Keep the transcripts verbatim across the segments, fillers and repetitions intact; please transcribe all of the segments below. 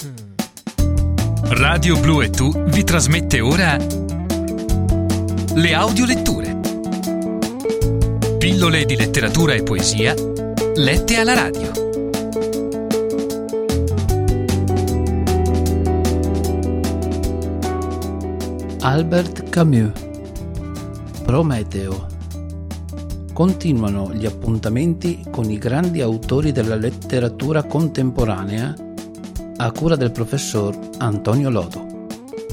Radio Blu e Tu vi trasmette ora le audioletture. Pillole di letteratura e poesia lette alla radio. Albert Camus. Prometeo. Continuano gli appuntamenti con i grandi autori della letteratura contemporanea a cura del professor Antonio Lodo.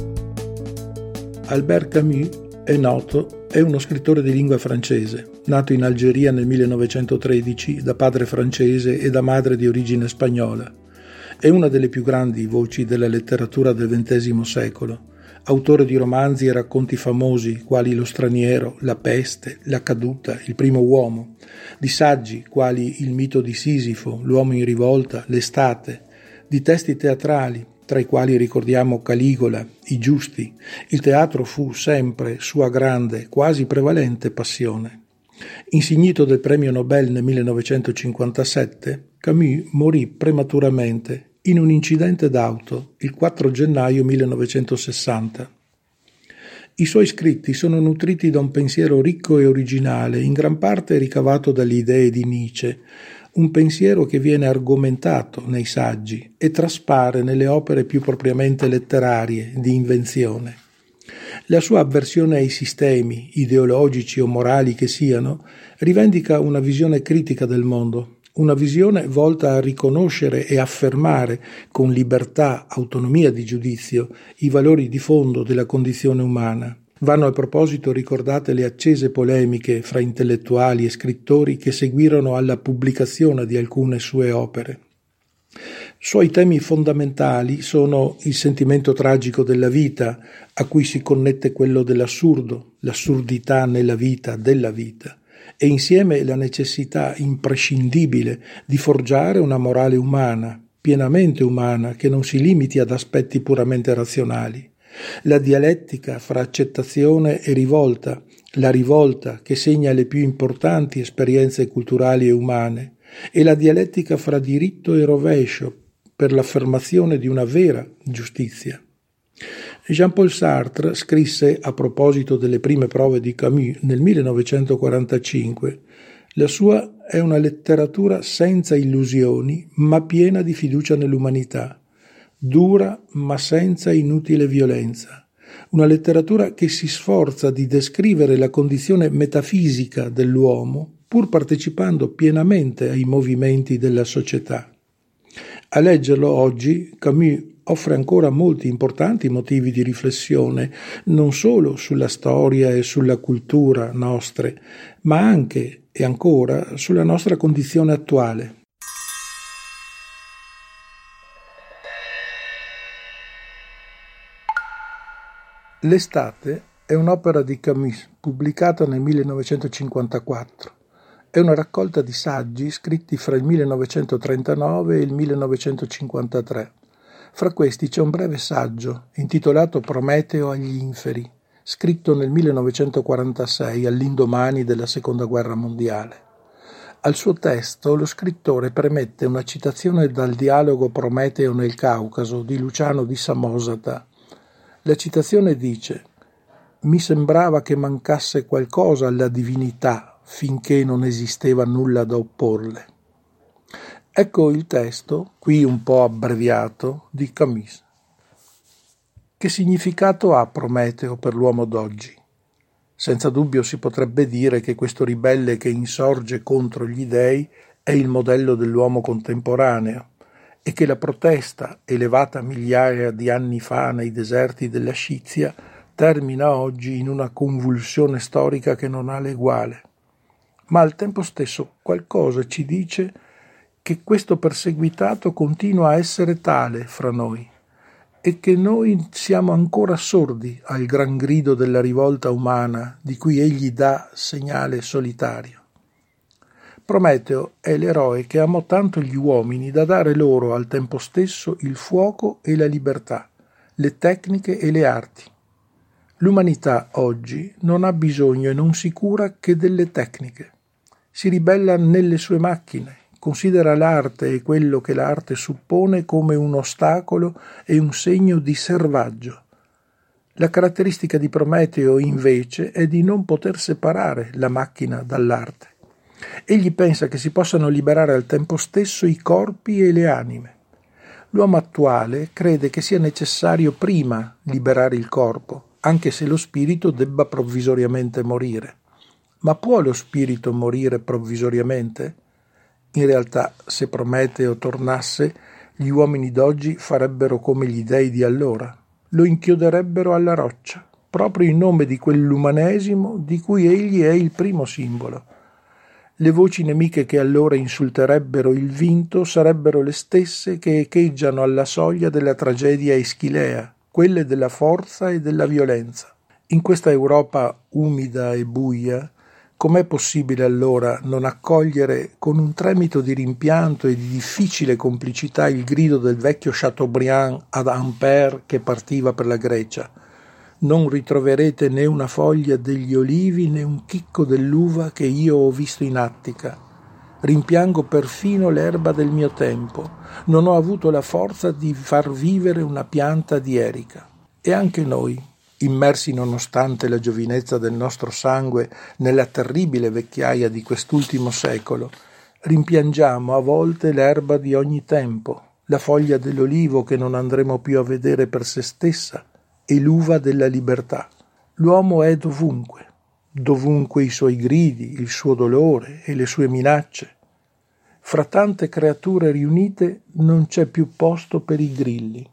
Albert Camus è noto, è uno scrittore di lingua francese, nato in Algeria nel millenovecentotredici da padre francese e da madre di origine spagnola. È una delle più grandi voci della letteratura del ventesimo secolo. Autore di romanzi e racconti famosi quali Lo straniero, La peste, La caduta, Il primo uomo, di saggi quali Il mito di Sisifo, L'uomo in rivolta, L'estate, di testi teatrali, tra i quali ricordiamo Caligola, I giusti. Il teatro fu sempre sua grande, quasi prevalente passione. Insignito del premio Nobel nel millenovecentocinquantasette, Camus morì prematuramente in un incidente d'auto il quattro gennaio millenovecentosessanta. I suoi scritti sono nutriti da un pensiero ricco e originale, in gran parte ricavato dalle idee di Nietzsche, un pensiero che viene argomentato nei saggi e traspare nelle opere più propriamente letterarie, di invenzione. La sua avversione ai sistemi, ideologici o morali che siano, rivendica una visione critica del mondo, una visione volta a riconoscere e affermare con libertà, autonomia di giudizio, i valori di fondo della condizione umana. Vanno a proposito ricordate le accese polemiche fra intellettuali e scrittori che seguirono alla pubblicazione di alcune sue opere. Suoi temi fondamentali sono il sentimento tragico della vita, a cui si connette quello dell'assurdo, l'assurdità nella vita, della vita, e insieme la necessità imprescindibile di forgiare una morale umana, pienamente umana, che non si limiti ad aspetti puramente razionali. La dialettica fra accettazione e rivolta, la rivolta che segna le più importanti esperienze culturali e umane, e la dialettica fra diritto e rovescio per l'affermazione di una vera giustizia. Jean-Paul Sartre scrisse a proposito delle prime prove di Camus nel millenovecentoquarantacinque: la sua è una letteratura senza illusioni ma piena di fiducia nell'umanità, dura ma senza inutile violenza, una letteratura che si sforza di descrivere la condizione metafisica dell'uomo pur partecipando pienamente ai movimenti della società. A leggerlo oggi Camus offre ancora molti importanti motivi di riflessione, non solo sulla storia e sulla cultura nostre, ma anche e ancora sulla nostra condizione attuale. L'estate è un'opera di Camus pubblicata nel millenovecentocinquantaquattro. È una raccolta di saggi scritti fra il millenovecentotrentanove e il millenovecentocinquantatré. Fra questi c'è un breve saggio intitolato Prometeo agli inferi, scritto nel millenovecentoquarantasei, all'indomani della Seconda Guerra Mondiale. Al suo testo lo scrittore premette una citazione dal dialogo Prometeo nel Caucaso di Luciano di Samosata. La citazione dice: «Mi sembrava che mancasse qualcosa alla divinità finché non esisteva nulla da opporle». Ecco il testo, qui un po' abbreviato, di Camus. Che significato ha Prometeo per l'uomo d'oggi? Senza dubbio si potrebbe dire che questo ribelle che insorge contro gli dei è il modello dell'uomo contemporaneo e che la protesta, elevata migliaia di anni fa nei deserti della Scizia, termina oggi in una convulsione storica che non ha l'eguale. Ma al tempo stesso qualcosa ci dice che questo perseguitato continua a essere tale fra noi e che noi siamo ancora sordi al gran grido della rivolta umana di cui egli dà segnale solitario. Prometeo è l'eroe che amò tanto gli uomini da dare loro al tempo stesso il fuoco e la libertà, le tecniche e le arti. L'umanità oggi non ha bisogno e non si cura che delle tecniche. Si ribella nelle sue macchine, considera l'arte e quello che l'arte suppone come un ostacolo e un segno di servaggio. La caratteristica di Prometeo, invece, è di non poter separare la macchina dall'arte. Egli pensa che si possano liberare al tempo stesso i corpi e le anime. L'uomo attuale crede che sia necessario prima liberare il corpo, anche se lo spirito debba provvisoriamente morire. Ma può lo spirito morire provvisoriamente? In realtà, se Prometeo tornasse, gli uomini d'oggi farebbero come gli dei di allora. Lo inchioderebbero alla roccia, proprio in nome di quell'umanesimo di cui egli è il primo simbolo. Le voci nemiche che allora insulterebbero il vinto sarebbero le stesse che echeggiano alla soglia della tragedia eschilea, quelle della forza e della violenza. In questa Europa umida e buia, com'è possibile allora non accogliere con un tremito di rimpianto e di difficile complicità il grido del vecchio Chateaubriand ad Ampère che partiva per la Grecia? Non ritroverete né una foglia degli olivi né un chicco dell'uva che io ho visto in Attica. Rimpiango perfino l'erba del mio tempo. Non ho avuto la forza di far vivere una pianta di erica. E anche noi, immersi nonostante la giovinezza del nostro sangue nella terribile vecchiaia di quest'ultimo secolo, rimpiangiamo a volte l'erba di ogni tempo, la foglia dell'olivo che non andremo più a vedere per se stessa e l'uva della libertà. L'uomo è dovunque, dovunque i suoi gridi, il suo dolore e le sue minacce. Fra tante creature riunite non c'è più posto per i grilli.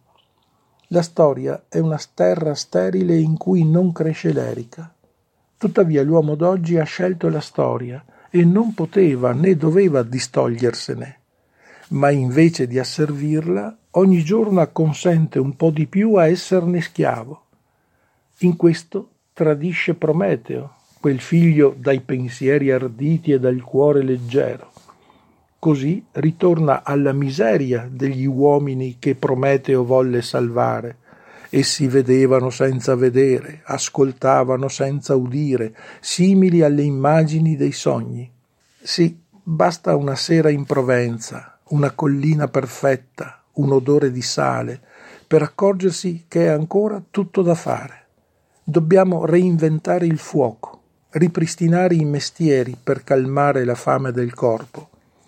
La storia è una terra sterile in cui non cresce l'erica. Tuttavia l'uomo d'oggi ha scelto la storia e non poteva né doveva distogliersene, ma invece di asservirla, ogni giorno acconsente un po' di più a esserne schiavo. In questo tradisce Prometeo, quel figlio dai pensieri arditi e dal cuore leggero. Così ritorna alla miseria degli uomini che Prometeo volle salvare. Essi vedevano senza vedere, ascoltavano senza udire, simili alle immagini dei sogni. Sì, basta una sera in Provenza, una collina perfetta, un odore di sale, per accorgersi che è ancora tutto da fare. Dobbiamo reinventare il fuoco, ripristinare i mestieri per calmare la fame del corpo.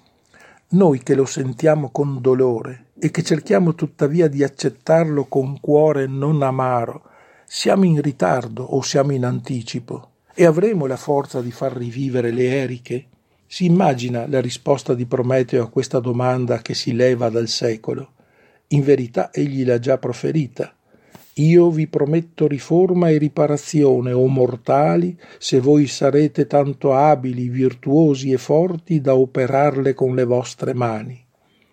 Noi che lo sentiamo con dolore e che cerchiamo tuttavia di accettarlo con cuore non amaro, siamo in ritardo o siamo in anticipo? E avremo la forza di far rivivere le eriche? Si immagina la risposta di Prometeo a questa domanda che si leva dal secolo. In verità egli l'ha già proferita. Io vi prometto riforma e riparazione, o mortali, se voi sarete tanto abili, virtuosi e forti da operarle con le vostre mani.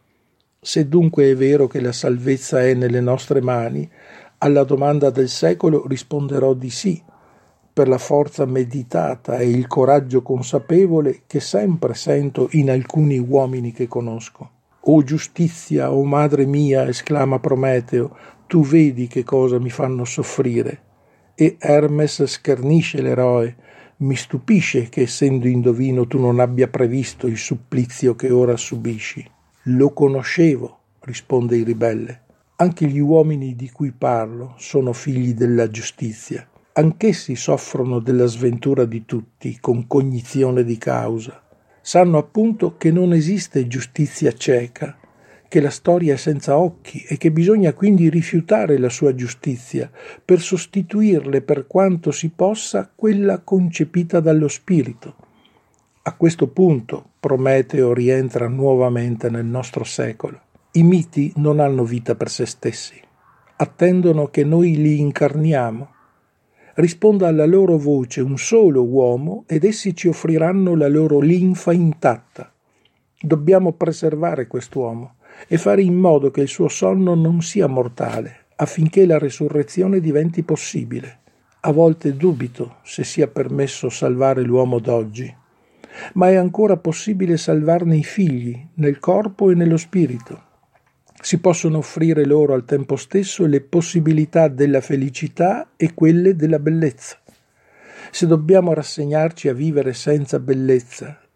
Se dunque è vero che la salvezza è nelle nostre mani, alla domanda del secolo risponderò di sì, per la forza meditata e il coraggio consapevole che sempre sento in alcuni uomini che conosco. O giustizia, o madre mia, esclama Prometeo, tu vedi che cosa mi fanno soffrire. E Hermes schernisce l'eroe, mi stupisce che essendo indovino tu non abbia previsto il supplizio che ora subisci. Lo conoscevo, risponde il ribelle. Anche gli uomini di cui parlo sono figli della giustizia. Anch'essi soffrono della sventura di tutti, con cognizione di causa. Sanno appunto che non esiste giustizia cieca, che la storia è senza occhi e che bisogna quindi rifiutare la sua giustizia per sostituirle per quanto si possa quella concepita dallo spirito. A questo punto Prometeo rientra nuovamente nel nostro secolo. I miti non hanno vita per se stessi, attendono che noi li incarniamo. Risponda alla loro voce un solo uomo ed essi ci offriranno la loro linfa intatta. Dobbiamo preservare quest'uomo e fare in modo che il suo sonno non sia mortale, affinché la resurrezione diventi possibile. A volte dubito se sia permesso salvare l'uomo d'oggi, ma è ancora possibile salvarne i figli, nel corpo e nello spirito. Si possono offrire loro al tempo stesso le possibilità della felicità e quelle della bellezza. Se dobbiamo rassegnarci a vivere senza bellezza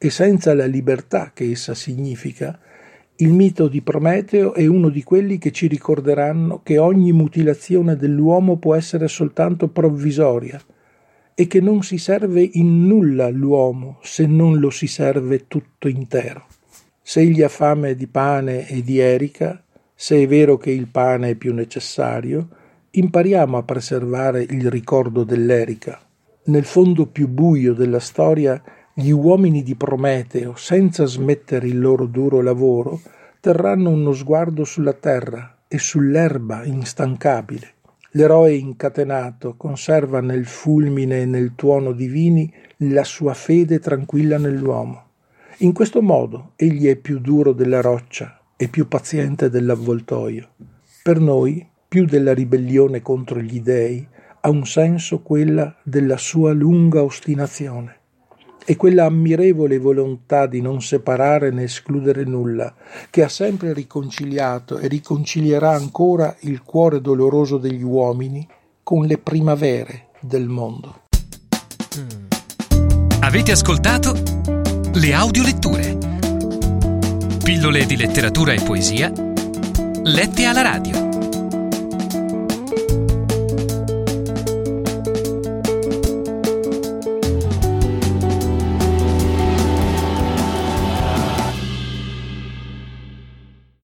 e senza la libertà che essa significa, il mito di Prometeo è uno di quelli che ci ricorderanno che ogni mutilazione dell'uomo può essere soltanto provvisoria e che non si serve in nulla l'uomo se non lo si serve tutto intero. Se egli ha fame di pane e di erica, se è vero che il pane è più necessario, impariamo a preservare il ricordo dell'erica. Nel fondo più buio della storia, gli uomini di Prometeo, senza smettere il loro duro lavoro, terranno uno sguardo sulla terra e sull'erba instancabile. L'eroe incatenato conserva nel fulmine e nel tuono divini la sua fede tranquilla nell'uomo. In questo modo egli è più duro della roccia e più paziente dell'avvoltoio. Per noi, più della ribellione contro gli dei, ha un senso quella della sua lunga ostinazione e quella ammirevole volontà di non separare né escludere nulla, che ha sempre riconciliato e riconcilierà ancora il cuore doloroso degli uomini con le primavere del mondo. Avete ascoltato Le Audioletture, pillole di letteratura e poesia lette alla radio.